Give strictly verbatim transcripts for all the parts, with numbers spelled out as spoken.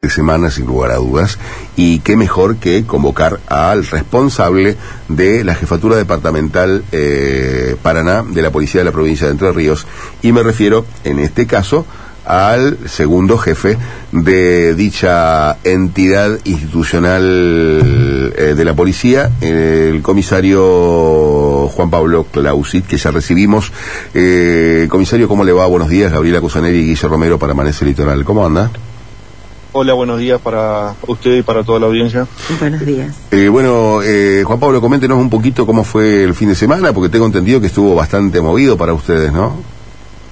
de semana, sin lugar a dudas, y qué mejor que convocar al responsable de la Jefatura Departamental eh, Paraná de la Policía de la Provincia de Entre Ríos, y me refiero, en este caso, al segundo jefe de dicha entidad institucional eh, de la policía, el comisario Juan Pablo Clausit, que ya recibimos. Eh, comisario, ¿cómo le va? Buenos días, Gabriela Cusaneri y Guillermo Romero para Amanece Litoral. ¿Cómo anda? Hola, buenos días para usted y para toda la audiencia. Buenos días. Eh, bueno, eh, Juan Pablo, coméntenos un poquito cómo fue el fin de semana, porque tengo entendido que estuvo bastante movido para ustedes, ¿no?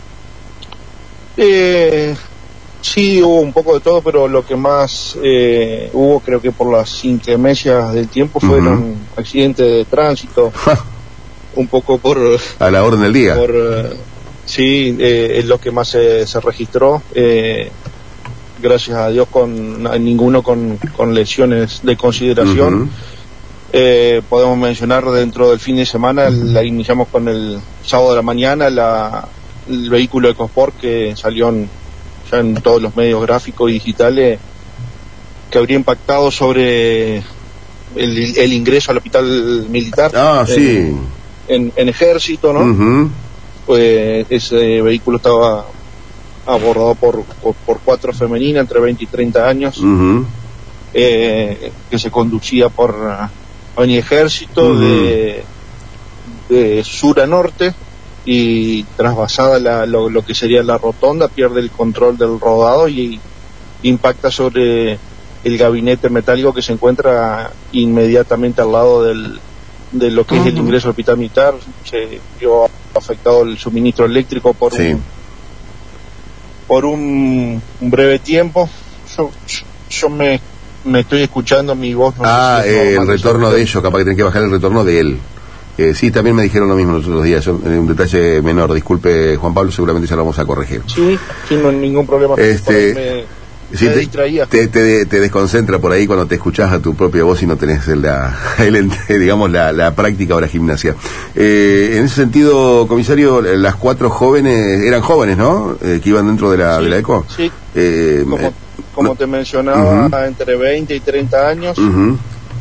Eh, sí, hubo un poco de todo, pero lo que más eh, hubo, creo que por las inclemencias del tiempo, fueron uh-huh. accidentes de tránsito, un poco por... A la orden del día. Por, uh, sí, eh, es lo que más se, se registró, eh, gracias a Dios con ninguno con, con lesiones de consideración. Uh-huh. Eh, podemos mencionar dentro del fin de semana, uh-huh. la iniciamos con el sábado de la mañana, la... el vehículo EcoSport que salió en, ya en todos los medios gráficos y digitales, que habría impactado sobre el, el ingreso al hospital militar. Ah, en, sí. En, en Ejército, ¿no? Uh-huh. Pues ese vehículo estaba abordado por, por, por cuatro femeninas entre veinte y treinta años, uh-huh. eh, que se conducía por Avenida Ejército, uh-huh. de, de sur a norte, y trasvasada la, lo, lo que sería la rotonda, pierde el control del rodado y impacta sobre el gabinete metálico que se encuentra inmediatamente al lado del, de lo que uh-huh. es el ingreso al hospital militar. Se vio afectado el suministro eléctrico por sí. un por un, un breve tiempo. Yo, yo me, me estoy escuchando mi voz. No ah, sé si eh, el retorno de ellos, capaz que tienen que bajar el retorno de él. Eh, sí, también me dijeron lo mismo los otros días. Yo, un detalle menor, disculpe Juan Pablo, seguramente ya lo vamos a corregir. Sí, sí, no hay ningún problema. Este, me, sí, me te, distraía. Te, te, te desconcentra por ahí cuando te escuchás a tu propia voz y no tenés la, el, digamos, la, la práctica o la gimnasia. Eh, en ese sentido, comisario, las cuatro jóvenes, eran jóvenes, ¿no? Eh, que iban dentro de la, sí, de la ECO. Sí, eh, como, eh, como no, te mencionaba, uh-huh. entre veinte y treinta años. Uh-huh.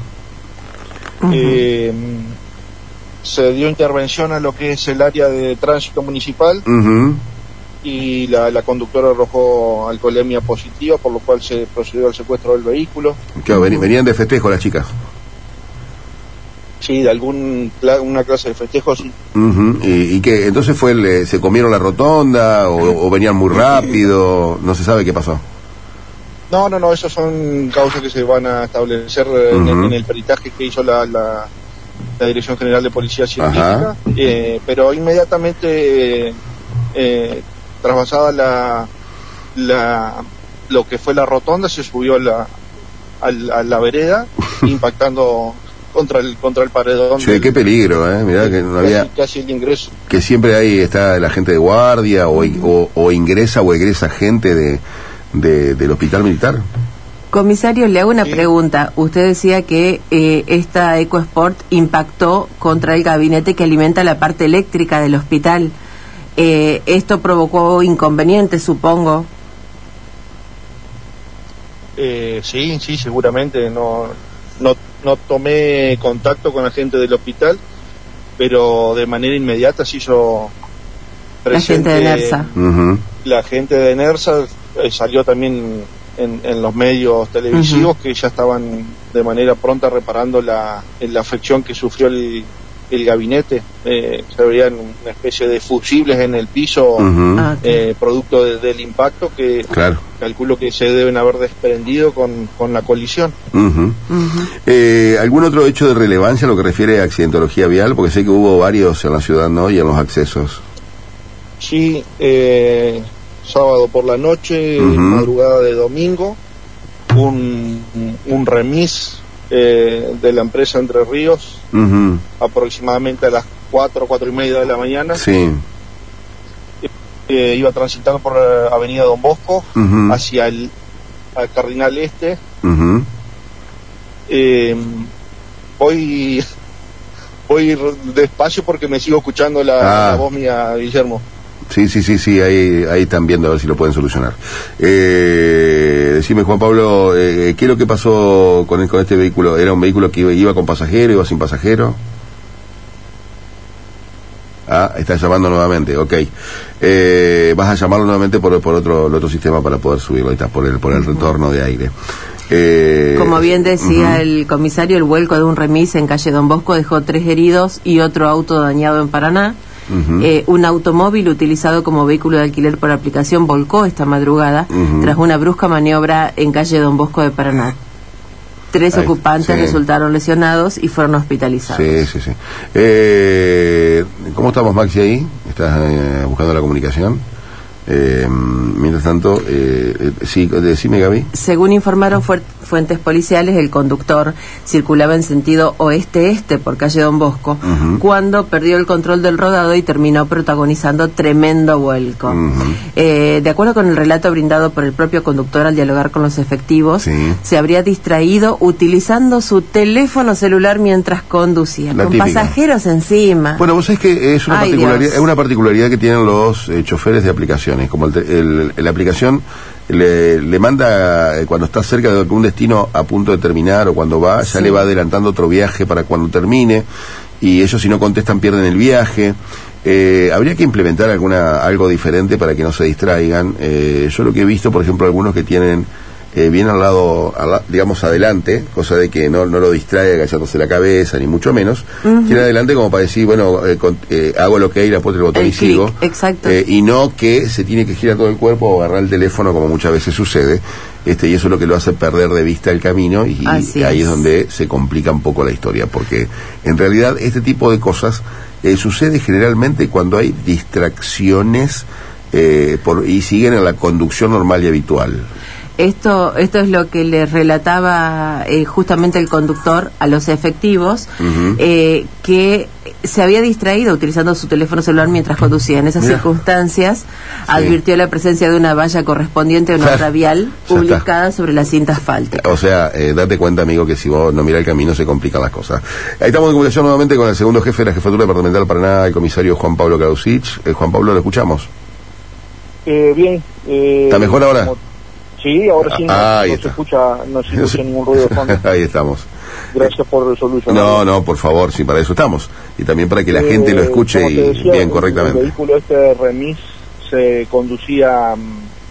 Eh, se dio intervención a lo que es el área de tránsito municipal, uh-huh. y la, la conductora arrojó alcoholemia positiva, por lo cual se procedió al secuestro del vehículo. Claro, venían de festejo las chicas. Sí, de algún una clase de festejo, sí. Uh-huh. ¿Y, y qué? Entonces fue el, se comieron la rotonda o, o venían muy rápido? No se sabe qué pasó. No, no, no, esas son causas que se van a establecer uh-huh. en, en el peritaje que hizo la... la la Dirección General de Policía Científica, eh, pero inmediatamente eh, trasvasada la, la lo que fue la rotonda, se subió a la, a la, a la vereda, impactando contra el contra el paredón. Che, del, qué peligro, eh, mirá que no había, casi, casi el ingreso. Que siempre ahí está la gente de guardia o, o, o ingresa o egresa gente de, de del hospital militar. Comisario, le hago una sí. pregunta. Usted decía que eh, esta EcoSport impactó contra el gabinete que alimenta la parte eléctrica del hospital. Eh, ¿Esto provocó inconvenientes, supongo? Eh, sí, sí, seguramente. No, no, no tomé contacto con la gente del hospital, pero de manera inmediata se hizo presente. La gente de NERSA. Uh-huh. La gente de NERSA eh, salió también En, en los medios televisivos, uh-huh. que ya estaban de manera pronta reparando la, la afección que sufrió el, el gabinete. Eh, se veían una especie de fusibles en el piso, uh-huh. eh, producto de, del impacto que claro. calculo que se deben haber desprendido con, con la colisión. Uh-huh. Uh-huh. Eh, ¿Algún otro hecho de relevancia a lo que refiere a accidentología vial? Porque sé que hubo varios en la ciudad, ¿no? Y en los accesos. Sí, eh... sábado por la noche, uh-huh. madrugada de domingo, un, un remis eh, de la empresa Entre Ríos, uh-huh. aproximadamente a las cuatro, cuatro y media de la mañana. Sí. Eh, iba transitando por la avenida Don Bosco, uh-huh. hacia el al Cardinal Este. Uh-huh. Eh, voy, voy despacio porque me sigo escuchando la, ah. la voz mía, Guillermo. Sí, sí, sí, sí, ahí, ahí están viendo a ver si lo pueden solucionar. Eh, decime, Juan Pablo, eh, ¿qué es lo que pasó con, con este vehículo? ¿Era un vehículo que iba, iba con pasajero, iba sin pasajero? Ah, está llamando nuevamente, ok. Eh, vas a llamarlo nuevamente por, por otro, el otro sistema para poder subirlo, ahí está, por el, por el retorno de aire. Eh, Como bien decía uh-huh. el comisario, el vuelco de un remis en calle Don Bosco dejó tres heridos y otro auto dañado en Paraná. Uh-huh. Eh, un automóvil utilizado como vehículo de alquiler por aplicación volcó esta madrugada uh-huh. tras una brusca maniobra en calle Don Bosco de Paraná. Tres Ahí, ocupantes sí. resultaron lesionados y fueron hospitalizados. Sí, sí, sí. Eh, ¿Cómo estamos, Maxi, ahí? ¿Estás eh, buscando la comunicación? Eh, mientras tanto, eh, sí, decime, Gaby. Según informaron fu fuentes policiales, el conductor circulaba en sentido oeste-este por calle Don Bosco uh-huh. cuando perdió el control del rodado y terminó protagonizando tremendo vuelco. Uh-huh. Eh, de acuerdo con el relato brindado por el propio conductor al dialogar con los efectivos, sí. se habría distraído utilizando su teléfono celular mientras conducía, La con típica. pasajeros encima. Bueno, vos sabés que es una, Ay, particularidad, es una particularidad que tienen los eh, choferes de aplicaciones, como el, el, el, la aplicación le, le manda, eh, cuando está cerca de un destino a punto de terminar o cuando va, ya sí. le va adelantando otro viaje para cuando termine, y ellos si no contestan pierden el viaje. Eh, habría que implementar alguna algo diferente para que no se distraigan. Eh, yo lo que he visto, por ejemplo, algunos que tienen eh, bien al lado, al, digamos adelante, cosa de que no, no lo distrae agachándose la cabeza, ni mucho menos, uh-huh. tiene adelante como para decir, bueno, eh, con, eh, hago lo que hay, le apuesto el botón el y click, sigo. Exacto. Eh, y no que se tiene que girar todo el cuerpo o agarrar el teléfono, como muchas veces sucede. Este, y eso es lo que lo hace perder de vista el camino, y, y ahí es. es donde se complica un poco la historia, porque en realidad este tipo de cosas eh, sucede generalmente cuando hay distracciones eh, por, y siguen en la conducción normal y habitual. Esto, esto es lo que le relataba eh, justamente el conductor a los efectivos, uh-huh. eh, que se había distraído utilizando su teléfono celular mientras conducía. En esas Mira. circunstancias, sí. advirtió la presencia de una valla correspondiente a una otra vial publicada sobre la cinta asfáltica. O sea, eh, date cuenta, amigo, que si vos no mirás el camino se complican las cosas. Ahí estamos en comunicación nuevamente con el segundo jefe de la Jefatura Departamental de Paraná, el comisario Juan Pablo Krausich. Eh, Juan Pablo, ¿lo escuchamos? Eh, bien. Eh, ¿Está mejor ahora? Como... Sí, ahora sí, no, ah, no se escucha, no se escucha ningún ruido de fondo. Ahí estamos. Gracias por solucionar. No, no, por favor, sí, para eso estamos. Y también para que la eh, gente lo escuche y decía, bien, correctamente. El vehículo este remis se conducía um,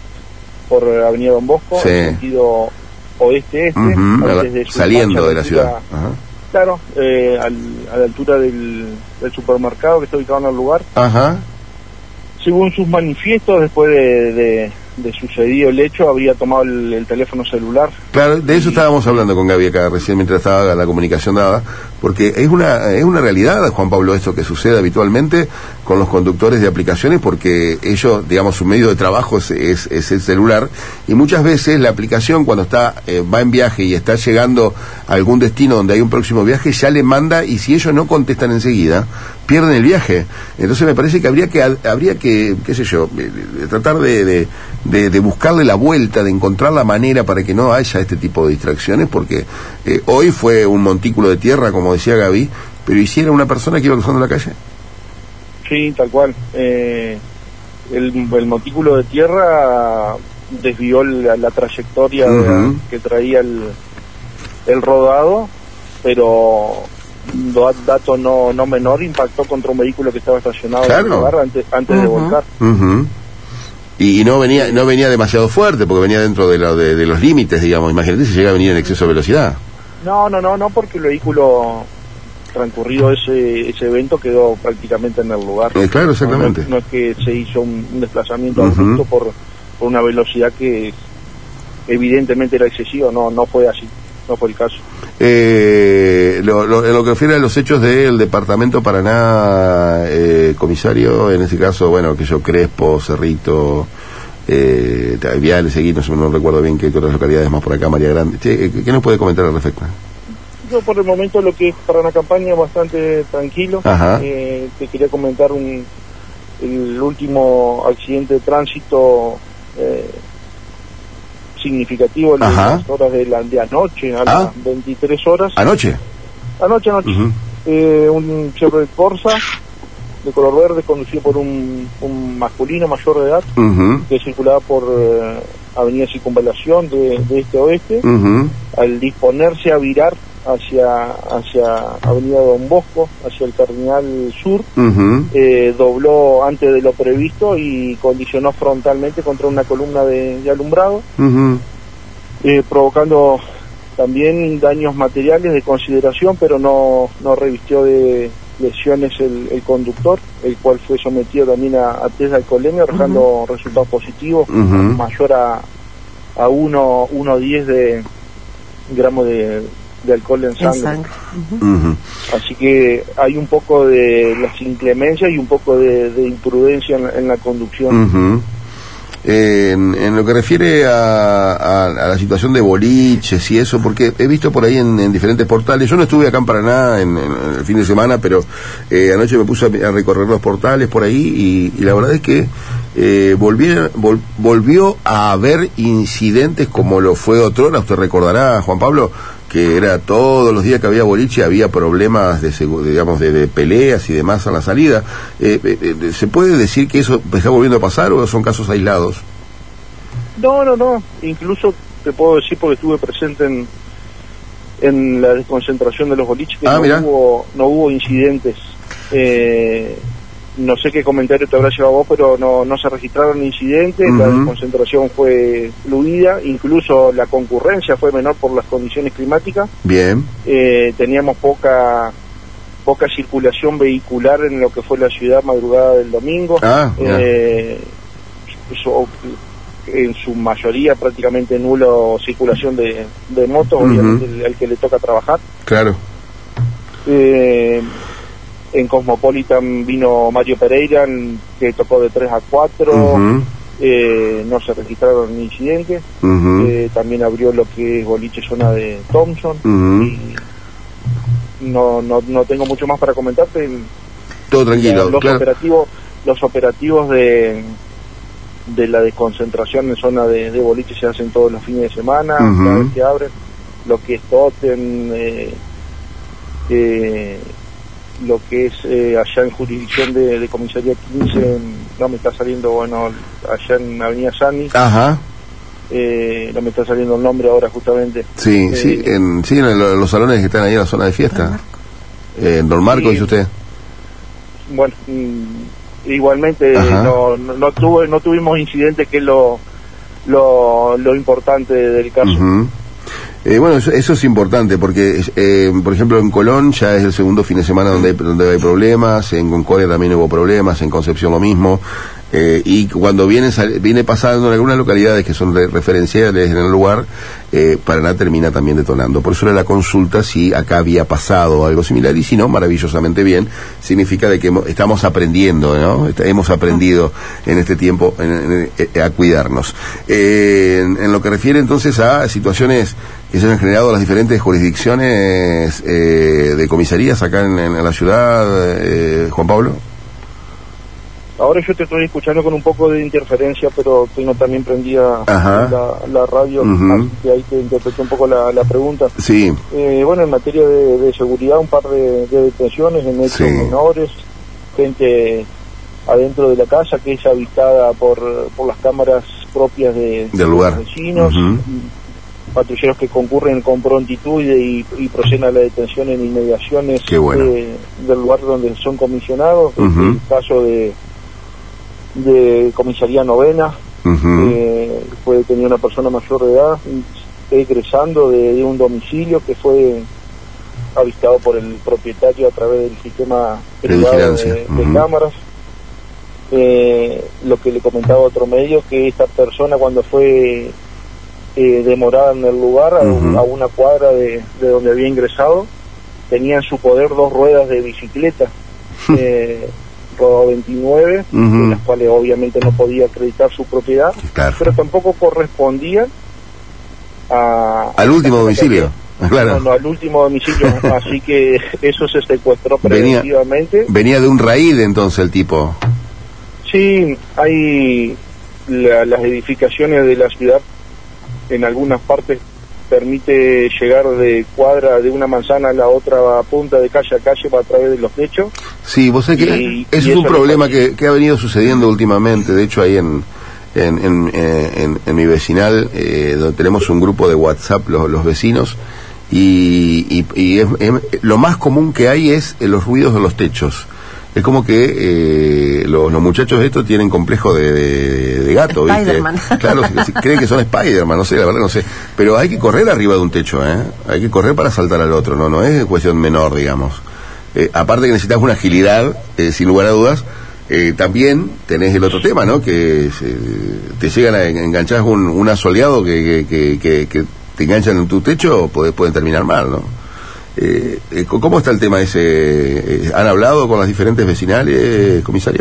por Avenida Don Bosco, sí. en sentido oeste-este. Uh-huh. Saliendo de la ciudad. Ajá. Claro, eh, al, a la altura del, del supermercado que está ubicado en el lugar. Ajá. Según sus manifiestos, después de... de de sucedido el hecho, habría tomado el, el teléfono celular. Claro, de eso y... estábamos hablando con Gaby acá recién mientras estaba la comunicación dada, porque es una es una realidad, Juan Pablo, esto que sucede habitualmente con los conductores de aplicaciones, porque ellos, digamos, su medio de trabajo es, es, es el celular, y muchas veces la aplicación cuando está eh, va en viaje y está llegando a algún destino donde hay un próximo viaje, ya le manda, y si ellos no contestan enseguida, pierden el viaje. Entonces me parece que habría que, habría que qué sé yo, tratar de, de, de, de buscarle la vuelta, de encontrar la manera para que no haya este tipo de distracciones, porque eh, hoy fue un montículo de tierra, como decía Gaby, pero hiciera una persona que iba cruzando la calle. Sí, tal cual. Eh, el, el montículo de tierra desvió la, la trayectoria uh-huh. de, que traía el, el rodado, pero... dato no no menor, impactó contra un vehículo que estaba estacionado claro. en el lugar antes, antes uh-huh. de volcar. Uh-huh. Y, y no venía no venía demasiado fuerte, porque venía dentro de, lo, de, de los límites, digamos. Imagínate si llega a venir en exceso de velocidad. No, no, no, no, porque el vehículo, transcurrido ese ese evento, quedó prácticamente en el lugar. Eh, claro, exactamente. No, no, no es que se hizo un, un desplazamiento uh-huh. abrupto por, por una velocidad que evidentemente era excesiva. No, no fue así. No fue el caso. Eh, lo, lo, en lo que refiere a los hechos del departamento Paraná, eh, comisario, en ese caso, bueno, que yo, Crespo, Cerrito, eh, Viales, seguimos, no, no recuerdo bien qué otras localidades más por acá, María Grande. ¿Qué, qué nos puede comentar al respecto? Yo por el momento lo que es Paraná Campaña bastante tranquilo. Eh, te quería comentar un el último accidente de tránsito eh, significativo en las horas de, la, de anoche, a ¿Ah? las veintitrés horas. ¿Anoche? Anoche, anoche. Uh-huh. Eh, un Chevrolet Corsa de color verde, conducido por un, un masculino mayor de edad, uh-huh. que circulaba por eh, Avenida Circunvalación de, de este a oeste. Uh-huh. Al disponerse a virar hacia hacia Avenida Don Bosco, hacia el Cardinal Sur, uh-huh. eh, dobló antes de lo previsto y colisionó frontalmente contra una columna de, de alumbrado, uh-huh. eh, provocando también daños materiales de consideración, pero no, no revistió de lesiones el, el conductor, el cual fue sometido también a, a test de alcoholemia, arrojando uh-huh. resultados positivos, uh-huh. mayor a, a uno coma diez de gramos de, de alcohol en sangre. En sangre. Uh-huh. Uh-huh. Así que hay un poco de las inclemencias y un poco de, de imprudencia en, en la conducción. Uh-huh. Eh, en, en lo que refiere a, a, a la situación de boliches y eso, porque he visto por ahí en, en diferentes portales, yo no estuve acá en Paraná en, en el fin de semana, pero eh, anoche me puse a, a recorrer los portales por ahí y, y la verdad es que eh, volvió, vol, volvió a haber incidentes como lo fue otrora. Usted recordará, Juan Pablo, que era todos los días que había boliche había problemas de, digamos, de, de peleas y demás a la salida. Eh, eh, ¿Se puede decir que eso está volviendo a pasar o son casos aislados? No, no, no. Incluso te puedo decir, porque estuve presente en en la desconcentración de los boliches, que ah, no, hubo, no hubo incidentes. Eh, no sé qué comentario te habrá llevado vos, pero no, no se registraron incidentes, uh-huh. La desconcentración fue fluida, incluso la concurrencia fue menor por las condiciones climáticas. Bien. Eh, teníamos poca poca circulación vehicular en lo que fue la ciudad madrugada del domingo. Ah, eh, eso, en su mayoría prácticamente nulo circulación de, de motos, uh-huh. Obviamente el, el que le toca trabajar. Claro. Eh, En Cosmopolitan vino Mario Pereira, que tocó de tres a cuatro, uh-huh. eh, no se registraron incidentes. Uh-huh. Eh, también abrió lo que es boliche zona de Thompson. Uh-huh. Y no, no, no tengo mucho más para comentarte. Todo tranquilo. Los, claro. operativos, los operativos de, de la desconcentración en zona de, de boliche se hacen todos los fines de semana, uh-huh. Cada vez que abren. Lo que es Totem, eh, eh, lo que es eh, allá en jurisdicción de, de Comisaría quince, no me está saliendo, bueno, allá en Avenida Sani. Ajá. Eh, no me está saliendo el nombre ahora justamente. Sí, eh, sí, en, sí, en el, los salones que están ahí en la zona de fiesta. Eh, en Don Marco, sí, dice usted. Bueno, mm, igualmente no, no, no, tuve, no tuvimos incidentes, que es lo, lo, lo importante del caso. Uh-huh. Eh, bueno, eso, eso es importante porque, eh, por ejemplo, en Colón ya es el segundo fin de semana donde hay, donde hay problemas, en Concordia también hubo problemas, en Concepción lo mismo, eh, y cuando viene, viene pasando en algunas localidades que son re, referenciales en el lugar, eh, Paraná termina también detonando. Por eso era la consulta si acá había pasado algo similar, y si no, maravillosamente bien, significa de que estamos aprendiendo, ¿no? Hemos aprendido en este tiempo en, en, en, a cuidarnos. Eh, en, en lo que refiere entonces a situaciones que se han generado las diferentes jurisdicciones eh, de comisarías acá en, en la ciudad, eh, Juan Pablo. Ahora yo te estoy escuchando con un poco de interferencia, pero tengo también prendida la, la radio, uh-huh. Así que ahí te interpreté un poco la, la pregunta. Sí. Eh, bueno, en materia de, de seguridad, un par de, de detenciones en hechos sí. menores, gente adentro de la casa que es avistada por, por las cámaras propias de, del lugar. De los vecinos, uh-huh. Patrulleros que concurren con prontitud y, y proceden a la detención en inmediaciones bueno. de, del lugar donde son comisionados. Uh-huh. En el caso de de Comisaría Novena, uh-huh. eh, fue detenida una persona mayor de edad, egresando de, de un domicilio que fue avistado por el propietario a través del sistema privado de, de uh-huh. cámaras. Eh, lo que le comentaba a otro medio, que esta persona cuando fue eh, demorada en el lugar, uh-huh. a, a una cuadra de, de donde había ingresado, tenía en su poder dos ruedas de bicicleta, eh, Rodo veintinueve, uh-huh. de las cuales obviamente no podía acreditar su propiedad, claro. Pero tampoco correspondían a, al último domicilio. Claro. No, no, al último domicilio, así que eso se secuestró preventivamente. Venía, venía de un raíz entonces el tipo. Sí, hay la, las edificaciones de la ciudad, en algunas partes permite llegar de cuadra de una manzana a la otra punta, de calle a calle, a través de los techos. Sí, vos sabés que y, ese y es un problema no... que, que ha venido sucediendo últimamente. De hecho, ahí en en, en, en, en mi vecinal, eh, donde tenemos un grupo de WhatsApp, los, los vecinos, y, y, y es, es, lo más común que hay es los ruidos de los techos. Es como que eh, los, los muchachos estos tienen complejo de, de, de gato, ¿viste? Spider-Man. Claro, si, creen que son Spider-Man, no sé, la verdad no sé. Pero hay que correr arriba de un techo, ¿eh? Hay que correr para saltar al otro, no no es cuestión menor, digamos. Eh, aparte que necesitas una agilidad, eh, sin lugar a dudas, eh, también tenés el otro tema, ¿no? Que se, te llegan a enganchar un, un asoleado que, que, que, que te enganchan en tu techo, podés, pueden terminar mal, ¿no? Eh, eh, ¿Cómo está el tema ese? Eh, ¿Han hablado con las diferentes vecinales, comisario?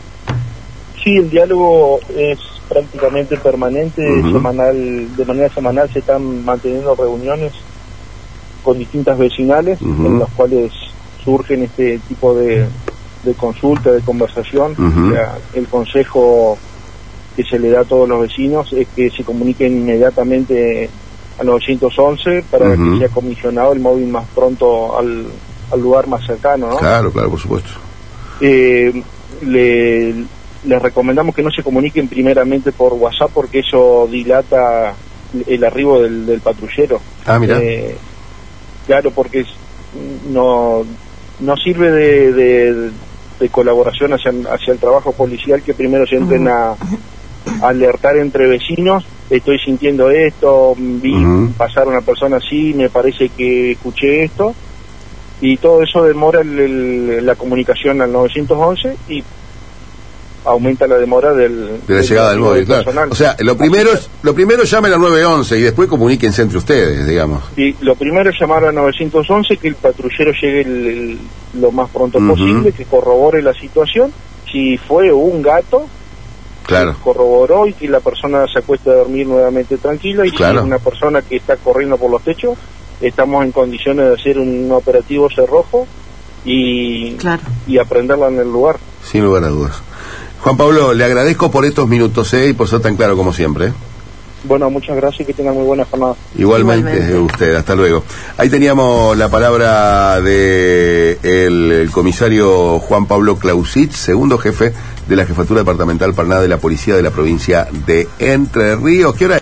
Sí, el diálogo es prácticamente permanente, uh-huh. semanal, de manera semanal se están manteniendo reuniones con distintas vecinales, uh-huh. en las cuales surgen este tipo de, de consulta, de conversación. Uh-huh. O sea, el consejo que se le da a todos los vecinos es que se comuniquen inmediatamente a novecientos once para uh-huh. que sea comisionado el móvil más pronto al, al lugar más cercano, ¿no? Claro, claro, por supuesto. Eh, le, les recomendamos que no se comuniquen primeramente por WhatsApp porque eso dilata el arribo del, del patrullero. Ah, mira. Eh, claro, porque no no sirve de, de, de colaboración hacia, hacia el trabajo policial que primero se entren a, a alertar entre vecinos. Estoy sintiendo esto, vi uh-huh. pasar una persona así, me parece que escuché esto, y todo eso demora el, el, la comunicación al novecientos once y aumenta la demora del, de la del llegada del móvil, claro. Personal. O sea, lo primero es, lo primero llamen al nueve once y después comuníquense entre ustedes, digamos. Y lo primero es llamar al novecientos once, que el patrullero llegue el, el, lo más pronto uh-huh. posible, que corrobore la situación. Si fue un gato, claro, corroboró y que la persona se acueste a dormir nuevamente tranquila, y claro. si es una persona que está corriendo por los techos, estamos en condiciones de hacer un operativo cerrojo y, claro. y aprenderla en el lugar. Sin lugar a dudas. Juan Pablo, le agradezco por estos minutos ¿eh? y por ser tan claro como siempre. ¿eh? Bueno, muchas gracias y que tengan muy buena jornada. Igualmente, Igualmente. usted, hasta luego. Ahí teníamos la palabra de el, el comisario Juan Pablo Clausich, segundo jefe de la Jefatura Departamental Paraná de la Policía de la provincia de Entre Ríos. ¿Qué hora es?